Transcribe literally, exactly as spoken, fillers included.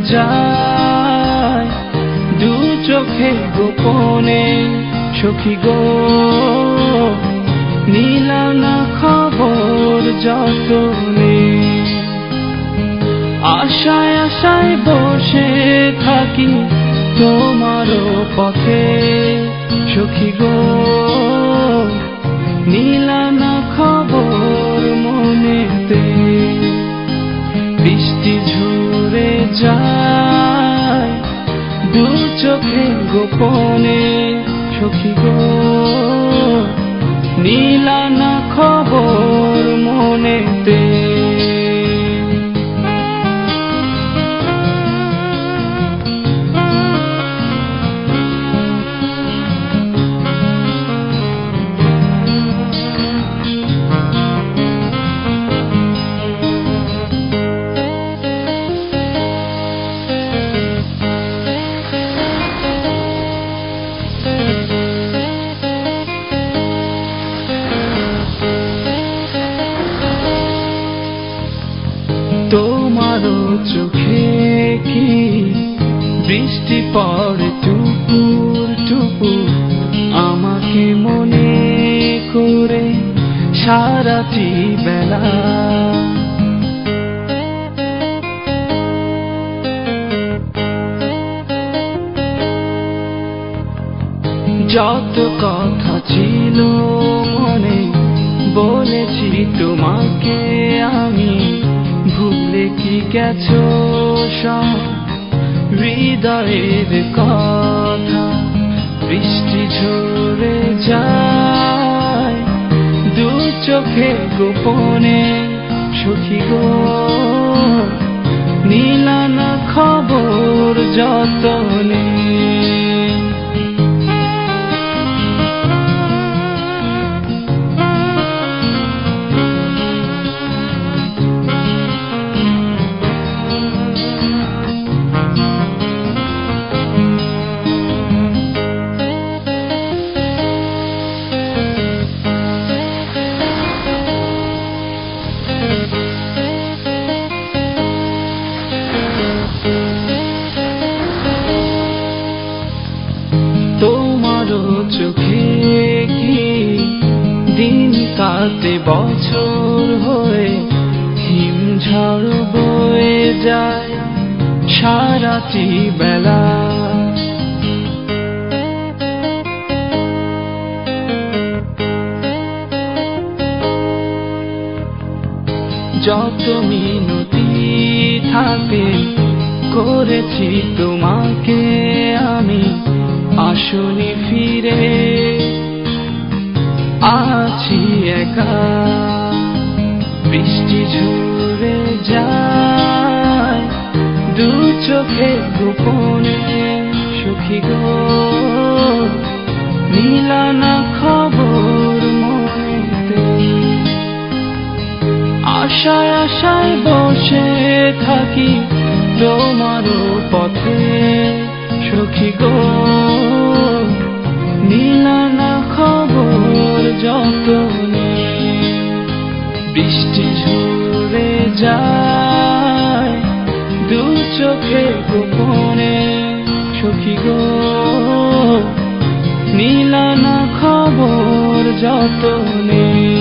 যায় দু চোখে গোপনে সখী গো, নিলা না খবর যতনে। আশায় আশায় বসে থাকি তোমারও পথে সখী গো, নিলা না খবর মনেতে। বৃষ্টি ঝরে যায় দু চোখে গোপনে সখী গো, নিলা না খবর মনেতে। তোমারও চোখে কি বৃষ্টি পড়ে টুপুর টুপুর, আমাকে মনে করে সারাটি বেলা। যত কথা ছিল মনে বলেছি তোমাকে আমি, ভুলে কি গেছো সব হৃদয়ের কথা। বৃষ্টি ঝরে যায় দু চোখে গোপনে সখী গো, নিলা না খবর যতনে। তোমারও চোখে কি দিন কাটে বছর হয়ে, হিমঝড় বয়ে যায় সারাটি বেলা। যত মিনতি থাকে করেছি তোমাকে আমি, আসনি ফিরে আছি একা। বৃষ্টি ঝরে যায় দু চোখে গোপনে সখী গো, নিলা না খবর মনেতে। আশায় আশায় বসে থাকি তোমারও পথে সখী গো, নিলা না খবর যতনে। বৃষ্টি ঝরে যায় দু চোখে গোপনে সখী গো, নিলা না খবর যতনে।